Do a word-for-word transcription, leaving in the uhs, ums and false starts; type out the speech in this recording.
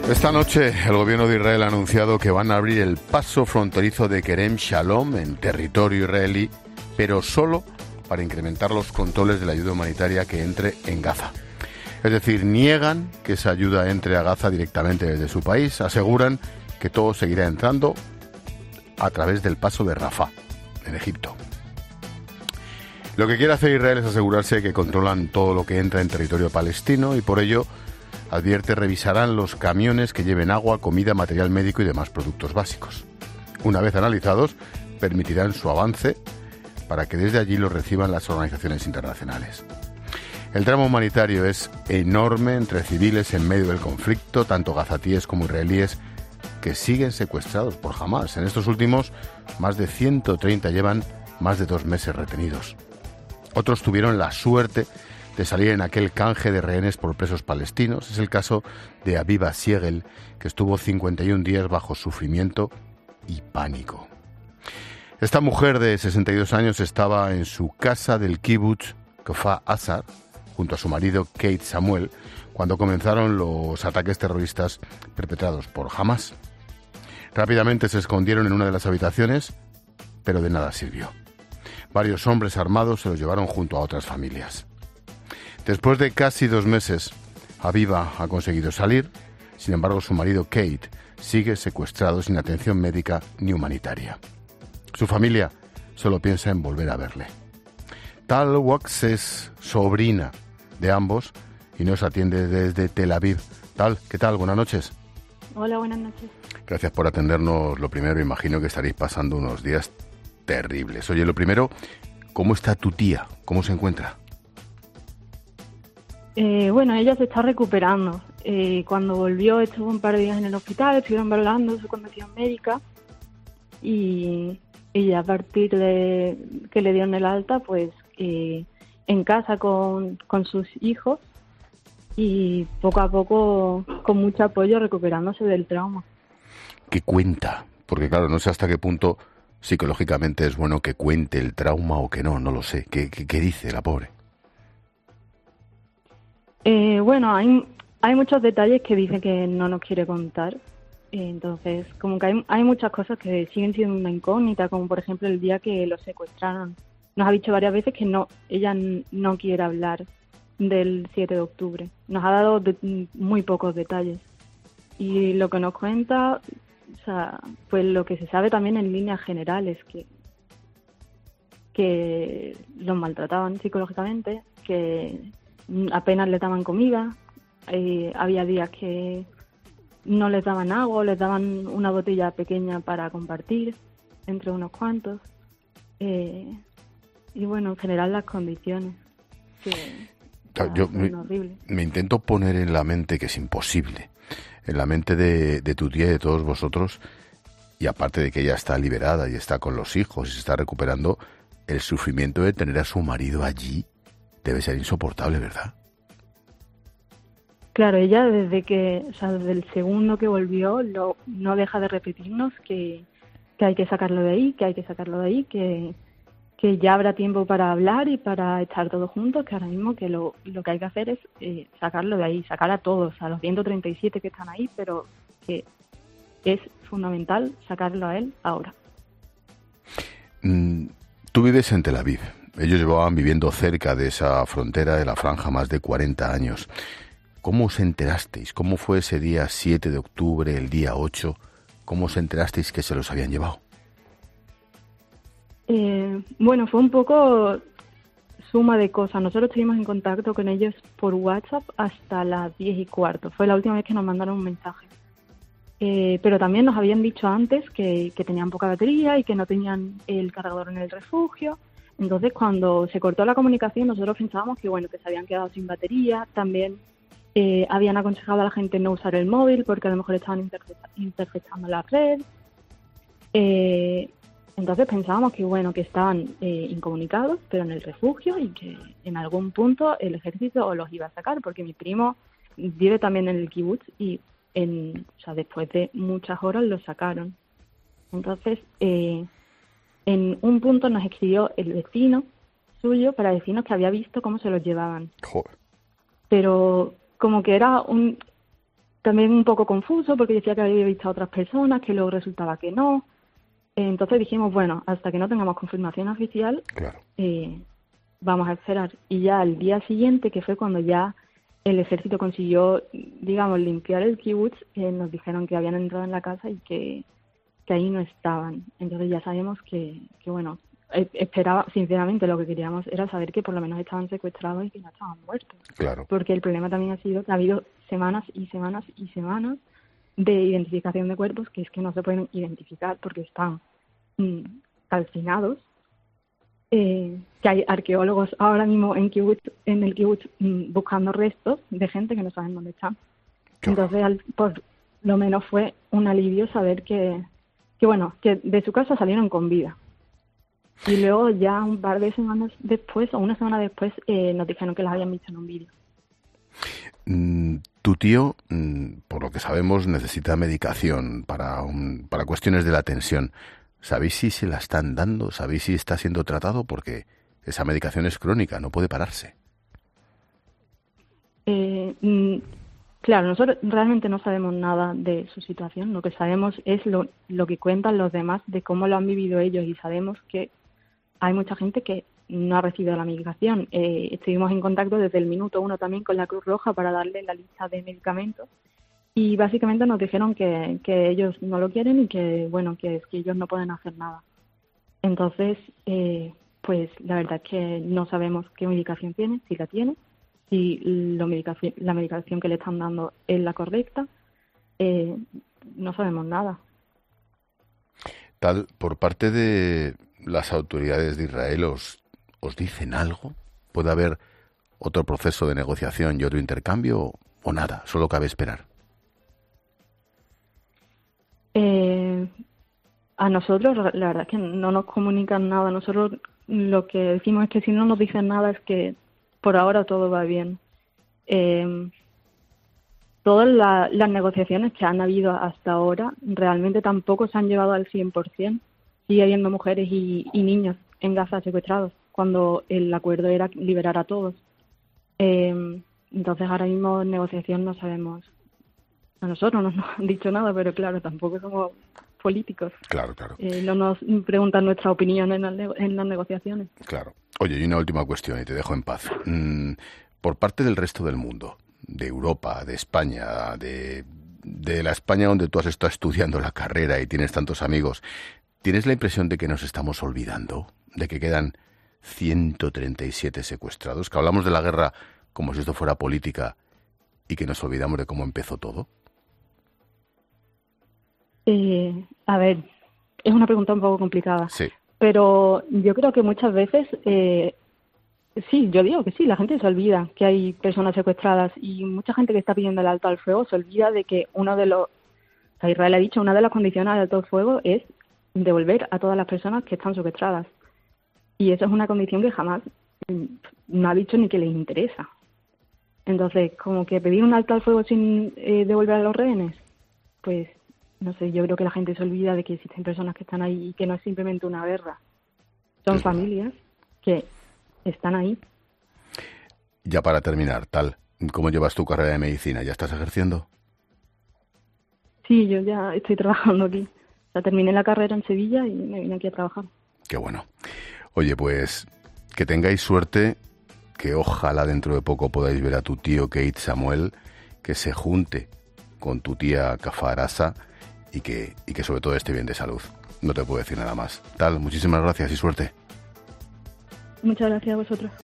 Esta noche el gobierno de Israel ha anunciado que van a abrir el paso fronterizo de Kerem Shalom en territorio israelí, pero solo para incrementar los controles de la ayuda humanitaria que entre en Gaza. Es decir, niegan que esa ayuda entre a Gaza directamente desde su país, aseguran que todo seguirá entrando a través del paso de Rafah, en Egipto. Lo que quiere hacer Israel es asegurarse de que controlan todo lo que entra en territorio palestino y por ello advierte revisarán los camiones que lleven agua, comida, material médico y demás productos básicos. Una vez analizados, permitirán su avance para que desde allí los reciban las organizaciones internacionales. El drama humanitario es enorme entre civiles en medio del conflicto, tanto gazatíes como israelíes, que siguen secuestrados por Hamás. En estos últimos, más de ciento treinta llevan más de dos meses retenidos. Otros tuvieron la suerte de salir en aquel canje de rehenes por presos palestinos. Es el caso de Aviva Siegel, que estuvo cincuenta y un días bajo sufrimiento y pánico. Esta mujer de sesenta y dos años estaba en su casa del kibutz Kfar Aza, junto a su marido Kate Samuel, cuando comenzaron los ataques terroristas perpetrados por Hamás. Rápidamente se escondieron en una de las habitaciones, pero de nada sirvió. Varios hombres armados se los llevaron junto a otras familias. Después de casi dos meses, Aviva ha conseguido salir. Sin embargo, su marido Kate sigue secuestrado sin atención médica ni humanitaria. Su familia solo piensa en volver a verle. Tal Wax es sobrina de ambos y nos atiende desde Tel Aviv. Tal, ¿qué tal? Buenas noches. Hola, buenas noches. Gracias por atendernos. Lo primero, imagino que estaréis pasando unos días terribles. Oye, lo primero, ¿cómo está tu tía? ¿Cómo se encuentra? Eh, bueno, ella se está recuperando. Eh, cuando volvió estuvo un par de días en el hospital, estuvieron valorando su condición médica y, y ya a partir de que le dieron el alta, pues eh, en casa con, con sus hijos y poco a poco con mucho apoyo recuperándose del trauma. ¿Qué cuenta? Porque claro, no sé hasta qué punto psicológicamente es bueno que cuente el trauma o que no, no lo sé. ¿Qué, qué, qué dice la pobre? Eh, bueno, hay, hay muchos detalles que dice que no nos quiere contar. Eh, entonces, como que hay, hay muchas cosas que siguen siendo una incógnita, como por ejemplo el día que lo secuestraron. Nos ha dicho varias veces que no, ella n- no quiere hablar del siete de octubre. Nos ha dado de, muy pocos detalles. Y lo que nos cuenta, o sea, pues lo que se sabe también en líneas generales, que, que los maltrataban psicológicamente, que apenas les daban comida, eh, había días que no les daban agua, les daban una botella pequeña para compartir entre unos cuantos, eh, y bueno, en general las condiciones que Claro, yo me, horribles. me intento poner en la mente, que es imposible, en la mente de, de tu tía y de todos vosotros, y aparte de que ella está liberada y está con los hijos y se está recuperando, el sufrimiento de tener a su marido allí debe ser insoportable, ¿verdad? Claro, ella desde que, o sea, desde el segundo que volvió, lo, no deja de repetirnos que, que hay que sacarlo de ahí, que hay que sacarlo de ahí, que, que ya habrá tiempo para hablar y para estar todos juntos, que ahora mismo que lo, lo que hay que hacer es eh, sacarlo de ahí, sacar a todos, a los ciento treinta y siete que están ahí, pero que es fundamental sacarlo a él ahora. Mm, tú vives en Tel Aviv. Ellos llevaban viviendo cerca de esa frontera de la franja más de cuarenta años. ¿Cómo os enterasteis? ¿Cómo fue ese día siete de octubre, el día ocho? ¿Cómo os enterasteis que se los habían llevado? Eh, bueno, fue un poco suma de cosas. Nosotros estuvimos en contacto con ellos por WhatsApp hasta las diez y cuarto. Fue la última vez que nos mandaron un mensaje. Eh, pero también nos habían dicho antes que, que tenían poca batería y que no tenían el cargador en el refugio. Entonces, cuando se cortó la comunicación, nosotros pensábamos que bueno, que se habían quedado sin batería. También eh, habían aconsejado a la gente no usar el móvil porque a lo mejor estaban intercepta- interceptando la red. Eh, entonces pensábamos que bueno, que estaban eh, incomunicados, pero en el refugio y que en algún punto el ejército los iba a sacar, porque mi primo vive también en el kibutz y en, o sea, después de muchas horas los sacaron. Entonces, eh, en un punto nos escribió el vecino suyo para decirnos que había visto cómo se los llevaban. Joder. Pero como que era un también un poco confuso porque decía que había visto a otras personas, que luego resultaba que no. Entonces dijimos, bueno, hasta que no tengamos confirmación oficial, Claro. eh, vamos a esperar. Y ya al día siguiente, que fue cuando ya el ejército consiguió, digamos, limpiar el kibutz, eh, nos dijeron que habían entrado en la casa y que, que ahí no estaban. Entonces ya sabemos que, que bueno, eh, esperaba, sinceramente lo que queríamos era saber que por lo menos estaban secuestrados y que no estaban muertos. Claro. Porque el problema también ha sido que ha habido semanas y semanas y semanas de identificación de cuerpos que es que no se pueden identificar porque están mm, calcinados. Eh, que hay arqueólogos ahora mismo en kibutz, en el kibutz mm, buscando restos de gente que no saben dónde están. Entonces, al, por lo menos fue un alivio saber que, que, bueno, que de su casa salieron con vida. Y luego ya un par de semanas después, o una semana después, eh, nos dijeron que las habían visto en un vídeo. Mm, tu tío, mm, por lo que sabemos, necesita medicación para, un, para cuestiones de la tensión. ¿Sabéis si se la están dando? ¿Sabéis si está siendo tratado? Porque esa medicación es crónica, no puede pararse. Eh, mm, claro, nosotros realmente no sabemos nada de su situación. Lo que sabemos es lo, lo que cuentan los demás de cómo lo han vivido ellos y sabemos que hay mucha gente que no ha recibido la medicación. Eh, estuvimos en contacto desde el minuto uno también con la Cruz Roja para darle la lista de medicamentos y básicamente nos dijeron que, que ellos no lo quieren y que, bueno, que, es que ellos no pueden hacer nada. Entonces, eh, pues la verdad es que no sabemos qué medicación tiene, si la tiene, si la medicación, la medicación que le están dando es la correcta. Eh, no sabemos nada. Tal, por parte de las autoridades de Israel, ¿os, os dicen algo? ¿Puede haber otro proceso de negociación y otro intercambio o nada? Solo cabe esperar. Eh, a nosotros, la verdad es que no nos comunican nada. Nosotros lo que decimos es que si no nos dicen nada es que por ahora todo va bien. Eh, todas la, las negociaciones que han habido hasta ahora realmente tampoco se han llevado al cien por ciento. Sigue habiendo mujeres y, y niños en Gaza secuestrados, cuando el acuerdo era liberar a todos. Eh, entonces ahora mismo en negociación no sabemos. A nosotros no nos han dicho nada, pero claro, tampoco somos políticos. Claro, claro. Eh, no nos preguntan nuestra opinión en, la, en las negociaciones. Claro. Oye, y una última cuestión y te dejo en paz. Mm, por parte del resto del mundo, de Europa, de España, de, de la España donde tú has estado estudiando la carrera y tienes tantos amigos, ¿tienes la impresión de que nos estamos olvidando? ¿De que quedan ciento treinta y siete secuestrados? ¿Que hablamos de la guerra como si esto fuera política y que nos olvidamos de cómo empezó todo? Eh, a ver, es una pregunta un poco complicada. Sí. Pero yo creo que muchas veces, eh, sí, yo digo que sí, la gente se olvida que hay personas secuestradas y mucha gente que está pidiendo el alto al fuego se olvida de que uno de los, o sea, Israel ha dicho, una de las condiciones del alto al fuego es devolver a todas las personas que están secuestradas. Y eso es una condición que jamás mm, no ha dicho ni que les interesa. Entonces, como que pedir un alto al fuego sin eh, devolver a los rehenes, pues no sé, yo creo que la gente se olvida de que existen personas que están ahí y que no es simplemente una guerra. Son Es familias que están ahí. Ya para terminar, Tal, ¿cómo llevas tu carrera de medicina? ¿Ya estás ejerciendo? Sí, yo ya estoy trabajando aquí. O sea, terminé la carrera en Sevilla y me vine aquí a trabajar. Qué bueno. Oye, pues que tengáis suerte, que ojalá dentro de poco podáis ver a tu tío Kate Samuel, que se junte con tu tía Kafar Asa y que, y que sobre todo esté bien de salud. No te puedo decir nada más. Tal, muchísimas gracias y suerte. Muchas gracias a vosotros.